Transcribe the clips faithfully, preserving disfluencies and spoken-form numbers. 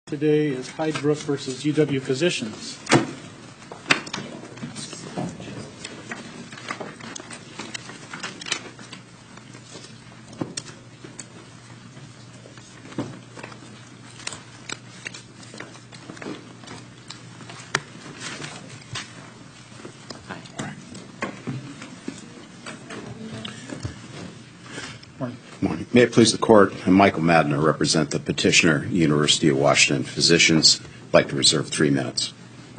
Today is Hydebrook versus U W Physicians. Morning. May it please the Court, I'm Michael Madden. I represent the petitioner, University of Washington Physicians. I'd like to reserve three minutes.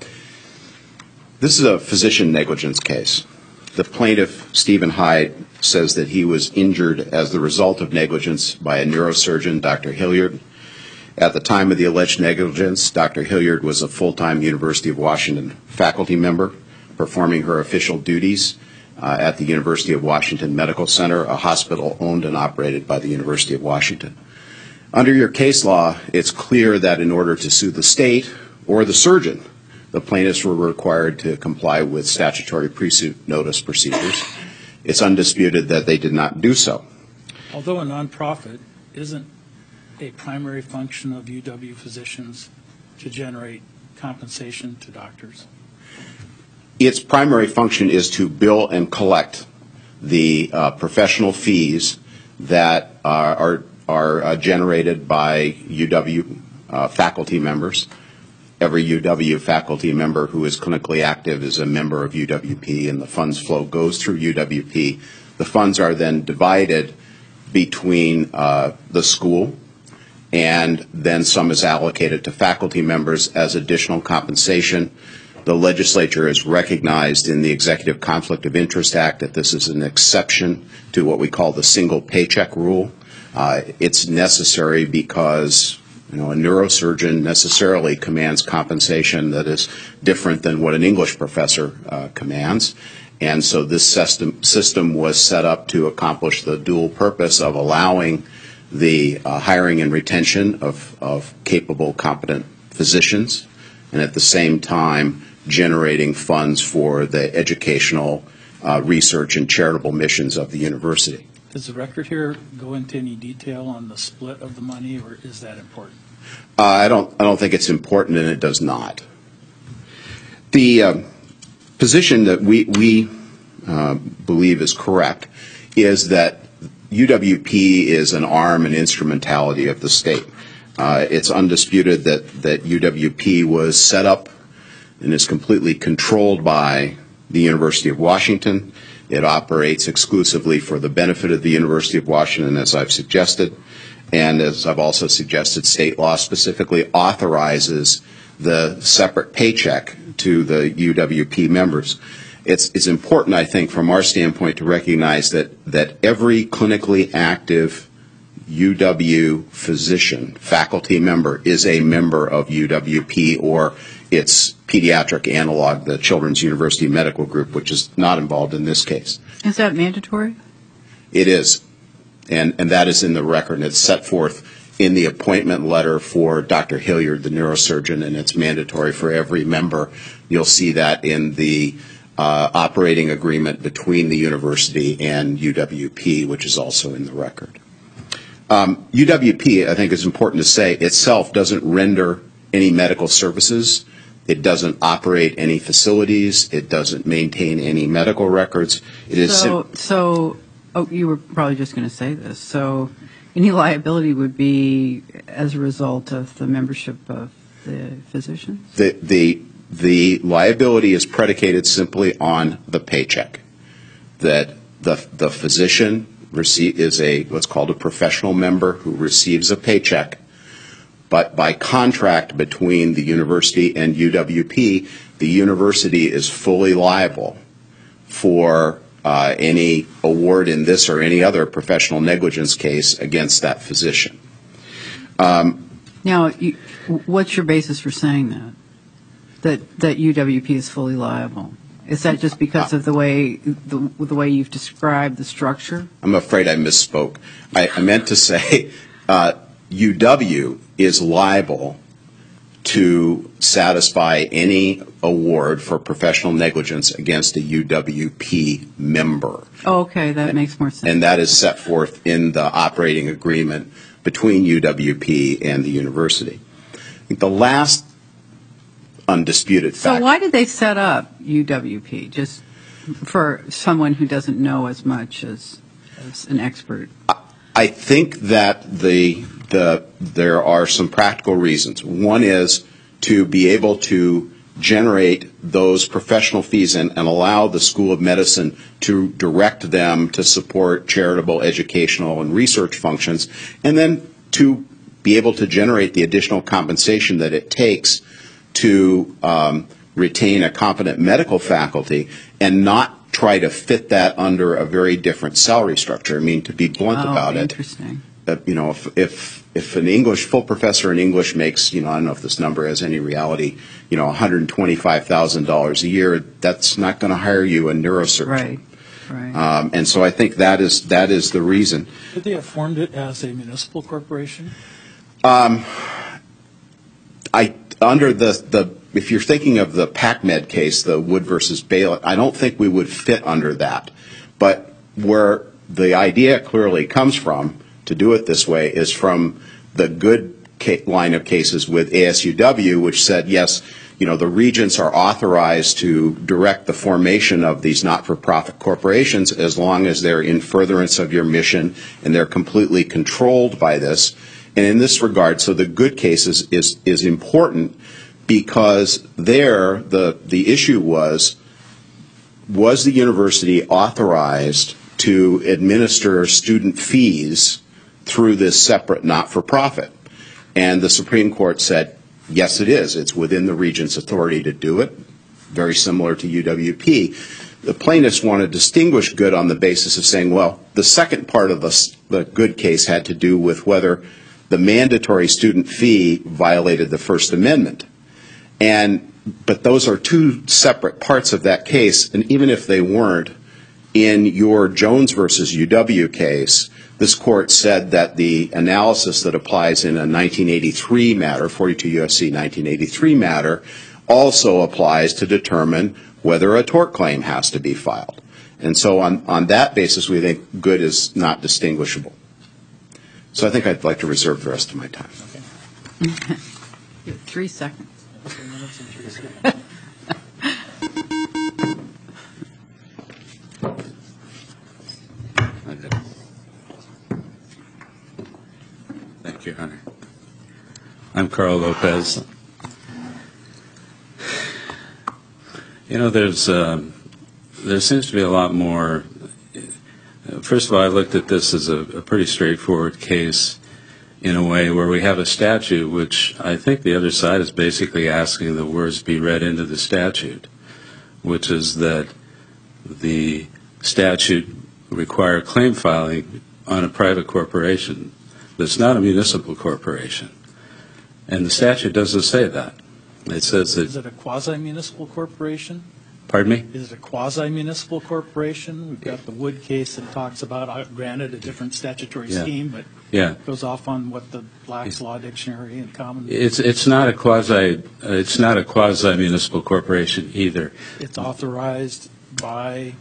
This is a physician negligence case. The plaintiff, Stephen Hyde, says that he was injured as the result of negligence by a neurosurgeon, Doctor Hilliard. At the time of the alleged negligence, Doctor Hilliard was a full-time University of Washington faculty member performing her official duties Uh, at the University of Washington Medical Center, a hospital owned and operated by the University of Washington. Under your case law, it's clear that in order to sue the state or the surgeon, the plaintiffs were required to comply with statutory pre-suit notice procedures. It's undisputed that they did not do so. Although a nonprofit, isn't a primary function of U W Physicians to generate compensation to doctors? Its primary function is to bill and collect the uh, professional fees that uh, are are uh, generated by U W uh, faculty members. Every U W faculty member who is clinically active is a member of U W P, and the funds flow goes through U W P. The funds are then divided between uh, the school, and then some is allocated to faculty members as additional compensation. The legislature has recognized in the Executive Conflict of Interest Act that this is an exception to what we call the single paycheck rule. Uh, it's necessary because, you know, a neurosurgeon necessarily commands compensation that is different than what an English professor uh, commands. And so this system, system was set up to accomplish the dual purpose of allowing the uh, hiring and retention of, of capable, competent physicians, and at the same time generating funds for the educational, uh, research, and charitable missions of the university. Does the record here go into any detail on the split of the money, or is that important? Uh, I don't. I don't think it's important, and it does not. The uh, position that we we uh, believe is correct is that U W P is an arm and instrumentality of the state. Uh, it's undisputed that that U W P was set up and is completely controlled by the University of Washington. It operates exclusively for the benefit of the University of Washington, as I've suggested, and as I've also suggested, state law specifically authorizes the separate paycheck to the U W P members. It's, it's important, I think, from our standpoint to recognize that, that every clinically active U W physician, faculty member, is a member of U W P or its pediatric analog, the Children's University Medical Group, which is not involved in this case. Is that mandatory? It is, and, and that is in the record, and it's set forth in the appointment letter for Doctor Hilliard, the neurosurgeon, and it's mandatory for every member. You'll see that in the uh, operating agreement between the university and U W P, which is also in the record. Um, U W P, I think it's important to say, itself doesn't render any medical services. It doesn't operate any facilities. It doesn't maintain any medical records. It is so, so oh, you were probably just going to say this. So any liability would be as a result of the membership of the physicians? The, the, the liability is predicated simply on the paycheck, that the, the physician receive, is a what's called a professional member who receives a paycheck. But by contract between the university and U W P, the university is fully liable for uh, any award in this or any other professional negligence case against that physician. Um, now, you, what's your basis for saying that? That that U W P is fully liable? Is that just because of the way the, the way you've described the structure? I'm afraid I misspoke. I, I meant to say uh, U W is liable to satisfy any award for professional negligence against a U W P member. Oh, okay, that makes more sense. And that is set forth in the operating agreement between U W P and the university. I think the last undisputed So fact. why did they set up U W P? Just for someone who doesn't know as much as, as an expert. I think that the the there are some practical reasons. One is to be able to generate those professional fees and, and allow the School of Medicine to direct them to support charitable, educational, and research functions, and then to be able to generate the additional compensation that it takes to um, retain a competent medical faculty and not try to fit that under a very different salary structure. I mean, to be blunt Oh, about it, interesting. uh, you know, if, if if an English full professor in English makes, you know, I don't know if this number has any reality, you know, one hundred twenty-five thousand dollars a year, that's not going to hire you a neurosurgeon. Right, right. Um, and so I think that is that is the reason. Could they have formed it as a municipal corporation? Um, I under the the if you're thinking of the PacMed case, the Wood versus Baylor, I don't think we would fit under that. But where the idea clearly comes from to do it this way is from the good ca- line of cases with A S U W, which said, yes, you know, the regents are authorized to direct the formation of these not-for-profit corporations as long as they're in furtherance of your mission and they're completely controlled by this. And in this regard, so the good case is, is, is important because there the, the issue was, was the university authorized to administer student fees through this separate not-for-profit? And the Supreme Court said, yes, it is. It's within the regent's authority to do it, very similar to U W P. The plaintiffs want to distinguish good on the basis of saying, well, the second part of the, the good case had to do with whether the mandatory student fee violated the First Amendment. And but those are two separate parts of that case, and even if they weren't, in your Jones versus U W case, this court said that the analysis that applies in a nineteen eighty-three matter, forty-two U S C nineteen eighty-three matter, also applies to determine whether a tort claim has to be filed. And so on, on that basis, we think good is not distinguishable. So I think I'd like to reserve the rest of my time. Okay. You have Three seconds. Three minutes and three seconds. Thank you, Hunter. I'm Carl Lopez. You know, there's um, there seems to be a lot more. First of all, I looked at this as a, a pretty straightforward case in a way where we have a statute which I think the other side is basically asking the words be read into the statute, which is that the statute require claim filing on a private corporation that's not a municipal corporation. And the statute doesn't say that. It says Is that, it a quasi-municipal corporation? pardon me? Is it a quasi-municipal corporation? We've got the Wood case that talks about, uh, granted, a different statutory Yeah. scheme, but Yeah. goes off on what the Black's Law Dictionary and common, It's it's not a quasi uh, it's not a quasi municipal corporation either. it's authorized by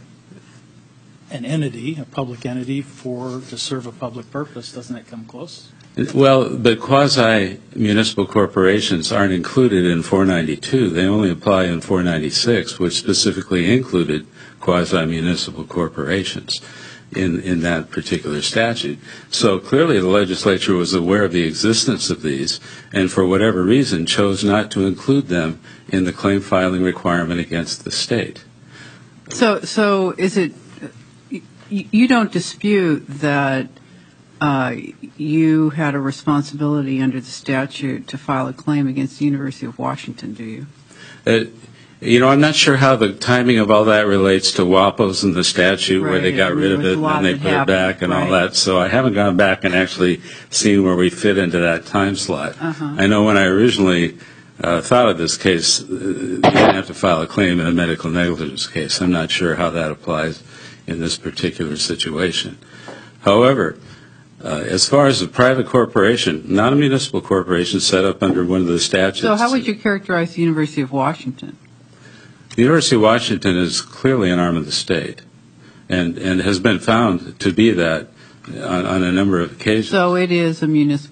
an entity, a public entity, for, to serve a public purpose. Doesn't it come close? Well, but quasi municipal corporations aren't included in four ninety-two. They only apply in four ninety-six, which specifically included quasi municipal corporations in in that particular statute. So clearly the legislature was aware of the existence of these and for whatever reason chose not to include them in the claim filing requirement against the state. So, so is it, you, you don't dispute that uh, you had a responsibility under the statute to file a claim against the University of Washington, do you? Uh, you know, I'm not sure how the timing of all that relates to WAPOs and the statute where they Right, got I mean, rid of there's it a lot and they that put it happened, back and all right. that. So I haven't gone back and actually seen where we fit into that time slot. Uh-huh. I know when I originally uh, thought of this case, uh, you didn't have to file a claim in a medical negligence case. I'm not sure how that applies in this particular situation. However, uh, as far as a private corporation, not a municipal corporation set up under one of the statutes. So how would you characterize the University of Washington? The University of Washington is clearly an arm of the state and, and has been found to be that on, on a number of occasions. So it is a municipal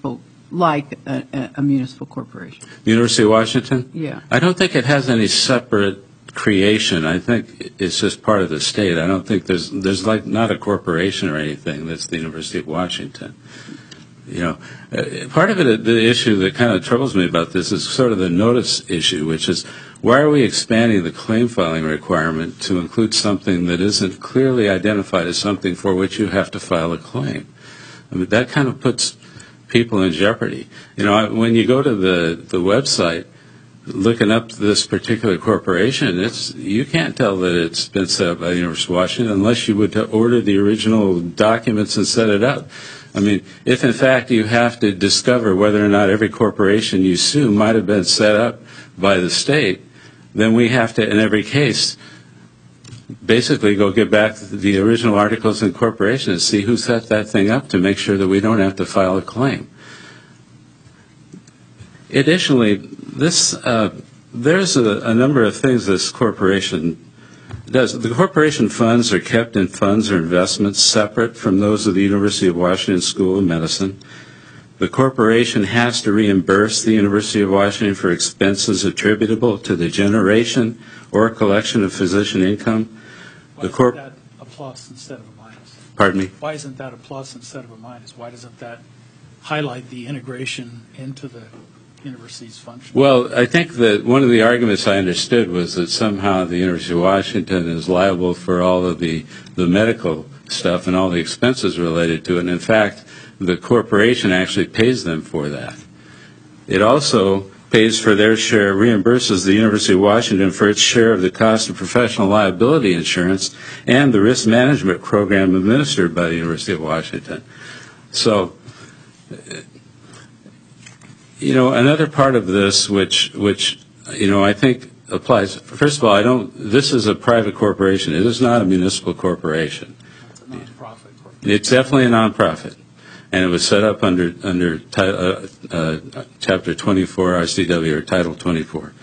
like a, a, a municipal corporation. University of Washington? Yeah. I don't think it has any separate creation. I think it's just part of the state. I don't think there's there's like not a corporation or anything that's the University of Washington. You know, uh, part of it, the issue that kind of troubles me about this is sort of the notice issue, which is why are we expanding the claim filing requirement to include something that isn't clearly identified as something for which you have to file a claim? I mean, that kind of puts people in jeopardy. You know, when you go to the, the website, looking up this particular corporation, it's you can't tell that it's been set up by the University of Washington unless you would order the original documents and set it up. I mean, if in fact you have to discover whether or not every corporation you sue might have been set up by the state, then we have to, in every case, basically go get back the original articles of incorporation and see who set that thing up to make sure that we don't have to file a claim. Additionally, this uh, there's a, a number of things this corporation does. The corporation funds are kept in funds or investments separate from those of the University of Washington School of Medicine. The corporation has to reimburse the University of Washington for expenses attributable to the generation or collection of physician income. Why The isn't corp- that a plus instead of a minus? Pardon me? Why isn't that a plus instead of a minus? Why doesn't that highlight the integration into the university's function? Well, I think that one of the arguments I understood was that somehow the University of Washington is liable for all of the, the medical stuff and all the expenses related to it. And in fact, the corporation actually pays them for that. It also pays for their share, reimburses the University of Washington for its share of the cost of professional liability insurance and the risk management program administered by the University of Washington. So, you know, another part of this, which, which, you know, I think applies. First of all, I don't. This is a private corporation. It is not a municipal corporation. It's a nonprofit corporation. It's definitely a nonprofit, and it was set up under under uh, uh, Chapter twenty-four R C W or Title twenty-four.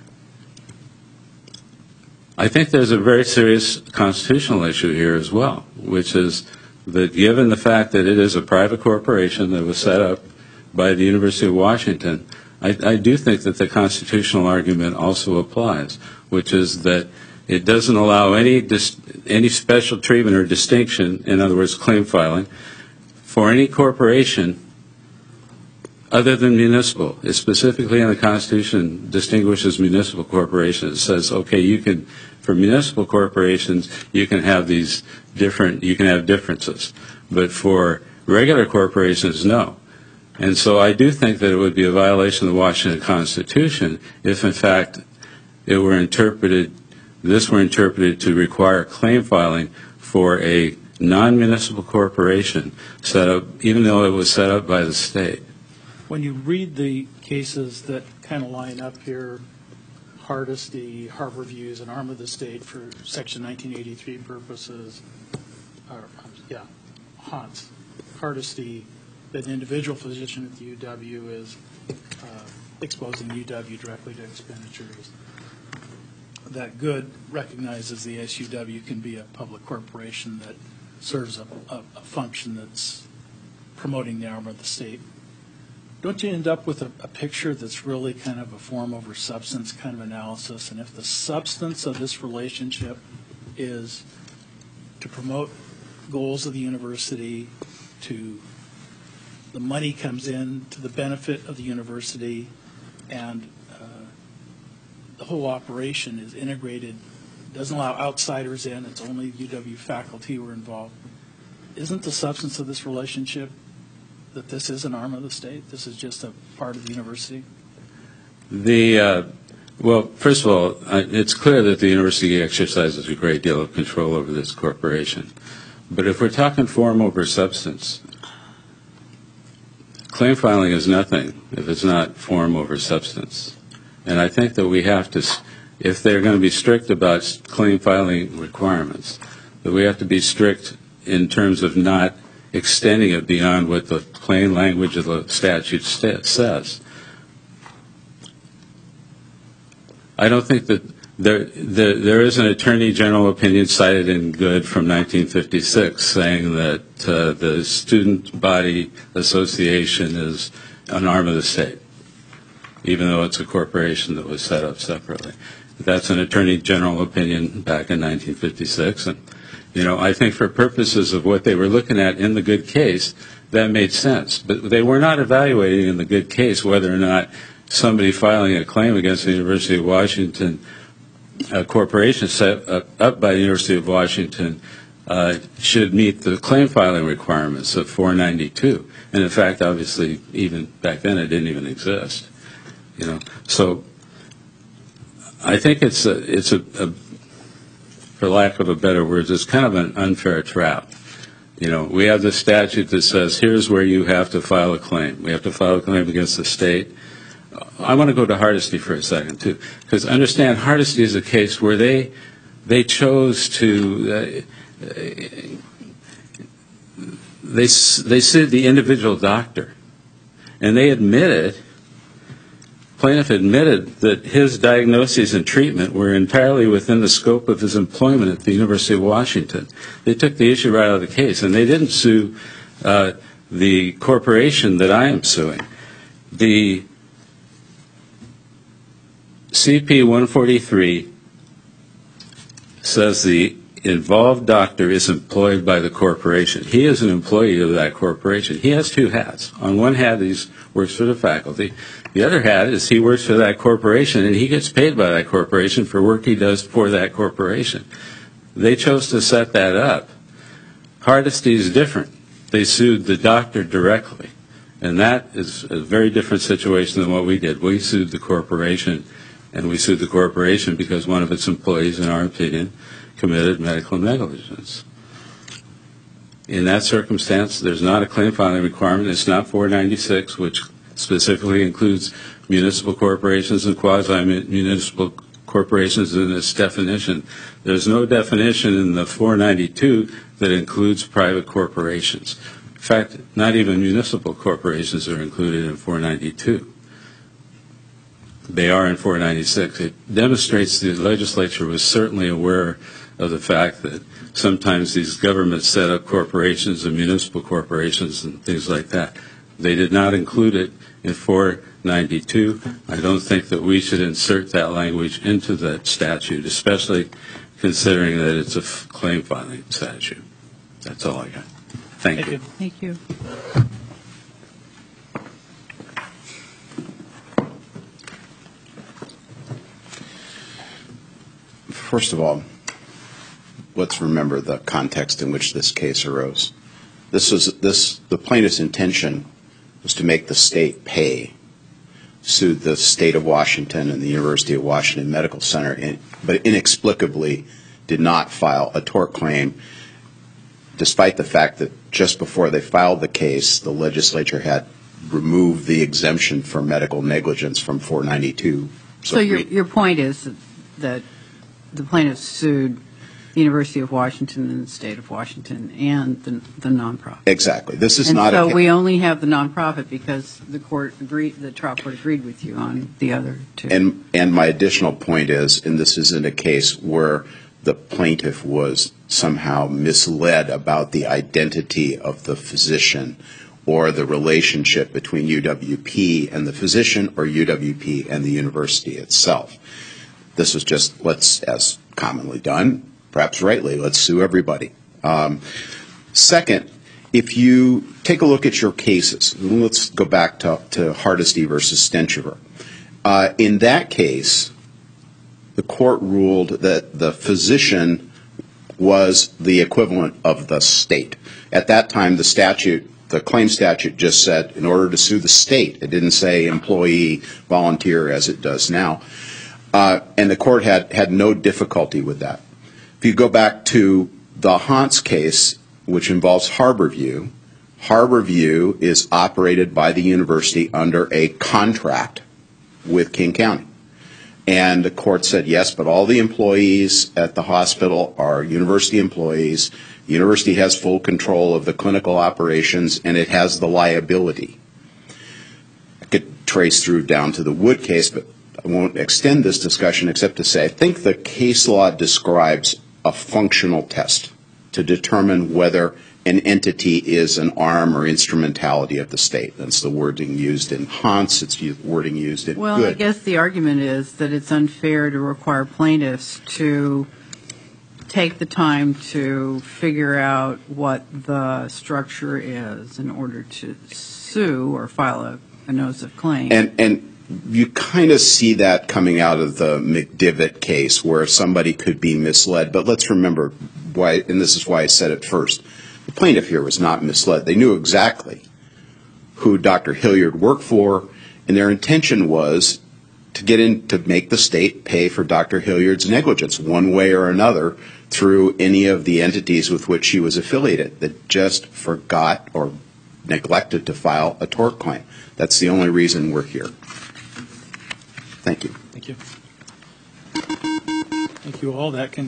I think there's a very serious constitutional issue here as well, which is that given the fact that it is a private corporation that was set up by the University of Washington, I, I do think that the constitutional argument also applies, which is that it doesn't allow any dis, any special treatment or distinction, in other words, claim filing, for any corporation other than municipal. It specifically in the Constitution distinguishes municipal corporations. It says, okay, you can, for municipal corporations, you can have these different, you can have differences, but for regular corporations, no. And so I do think that it would be a violation of the Washington Constitution if, in fact, it were interpreted, this were interpreted to require claim filing for a non-municipal corporation set up, even though it was set up by the state. When you read the cases that kind of line up here, Hardesty, Harbor Views, and arm of the state for Section nineteen eighty-three purposes, or, yeah, Hans, Hardesty, that an individual physician at the U W is uh, exposing U W directly to expenditures. That Good recognizes the S U W can be a public corporation that serves a, a, a function that's promoting the arm of the state. Don't you end up with a, a picture that's really kind of a form over substance kind of analysis? And if the substance of this relationship is to promote goals of the university, to the money comes in to the benefit of the university, and uh, the whole operation is integrated, doesn't allow outsiders in, it's only U W faculty who are involved. Isn't the substance of this relationship that this is an arm of the state? This is just a part of the university? The uh, well, first of all, uh, it's clear that the university exercises a great deal of control over this corporation. But if we're talking form over substance, claim filing is nothing if it's not form over substance. And I think that we have to, if they're going to be strict about claim filing requirements, that we have to be strict in terms of not extending it beyond what the plain language of the statute st- says. I don't think that there, there, there is an Attorney General opinion cited in Good from nineteen fifty-six saying that uh, the student body association is an arm of the state, even though it's a corporation that was set up separately. That's an Attorney General opinion back in nineteen fifty-six. And, you know, I think for purposes of what they were looking at in the good case, that made sense. But they were not evaluating in the good case whether or not somebody filing a claim against the University of Washington, a corporation set up, up by the University of Washington, uh, should meet the claim filing requirements of four ninety-two. And in fact, obviously, even back then, it didn't even exist. You know, so I think it's a, it's a, a, for lack of a better word, it's kind of an unfair trap. You know, we have the statute that says here's where you have to file a claim. We have to file a claim against the state. I want to go to Hardesty for a second too, because understand Hardesty is a case where they they chose to uh, they they sued the individual doctor, and they admitted. Plaintiff admitted that his diagnoses and treatment were entirely within the scope of his employment at the University of Washington. They took the issue right out of the case, and they didn't sue uh, the corporation that I am suing. The C P one forty-three says the involved doctor is employed by the corporation. He is an employee of that corporation. He has two hats. On one hat, he works for the faculty. The other hat is he works for that corporation, and he gets paid by that corporation for work he does for that corporation. They chose to set that up. Hardesty is different. They sued the doctor directly, and that is a very different situation than what we did. We sued the corporation, and we sued the corporation because one of its employees, in our opinion, committed medical negligence. In that circumstance, there's not a claim filing requirement. It's not four ninety-six, which specifically includes municipal corporations and quasi-municipal corporations in its definition. There's no definition in the four ninety-two that includes private corporations. In fact, not even municipal corporations are included in four ninety-two. They are in four ninety-six. It demonstrates the legislature was certainly aware of the fact that sometimes these governments set up corporations and municipal corporations and things like that. They did not include it in four ninety-two. I don't think that we should insert that language into that statute, especially considering that it's a f- claim filing statute. That's all I got. Thank, Thank you. you. Thank you. First of all, let's remember the context in which this case arose. This was this the plaintiff's intention was to make the state pay, sued the state of Washington and the University of Washington Medical Center, in, but inexplicably did not file a tort claim, despite the fact that just before they filed the case, the legislature had removed the exemption for medical negligence from four ninety-two. So, so your, your point is that the plaintiff sued the University of Washington and the state of Washington and the, the nonprofit. Exactly. This is and not. So a, we only have the nonprofit because the court agreed, the trial court agreed with you on the other two. And and my additional point is, and this isn't a case where the plaintiff was somehow misled about the identity of the physician or the relationship between U W P and the physician or U W P and the university itself. This was just, let's, as commonly done, perhaps rightly, let's sue everybody. Um, second, if you take a look at your cases, let's go back to, to Hardesty versus Stenchiver. Uh, in that case, the court ruled that the physician was the equivalent of the state. At that time, the statute, the claim statute just said in order to sue the state. It didn't say employee, volunteer as it does now. Uh, and the court had, had no difficulty with that. If you go back to the Hans case, which involves Harborview, Harborview is operated by the university under a contract with King County. And the court said, yes, but all the employees at the hospital are university employees. The university has full control of the clinical operations, and it has the liability. I could trace through down to the Wood case, but I won't extend this discussion except to say I think the case law describes a functional test to determine whether an entity is an arm or instrumentality of the state. That's the wording used in Hans. It's u- wording used in Well, I Good. guess the argument is that it's unfair to require plaintiffs to take the time to figure out what the structure is in order to sue or file a, a notice of claim. And and you kind of see that coming out of the McDivitt case where somebody could be misled. But let's remember why, and this is why I said it first. The plaintiff here was not misled. They knew exactly who Doctor Hilliard worked for, and their intention was to get in to make the state pay for Doctor Hilliard's negligence one way or another through any of the entities with which she was affiliated that just forgot or neglected to file a tort claim. That's the only reason we're here. Thank you. Thank you. Thank you all. That can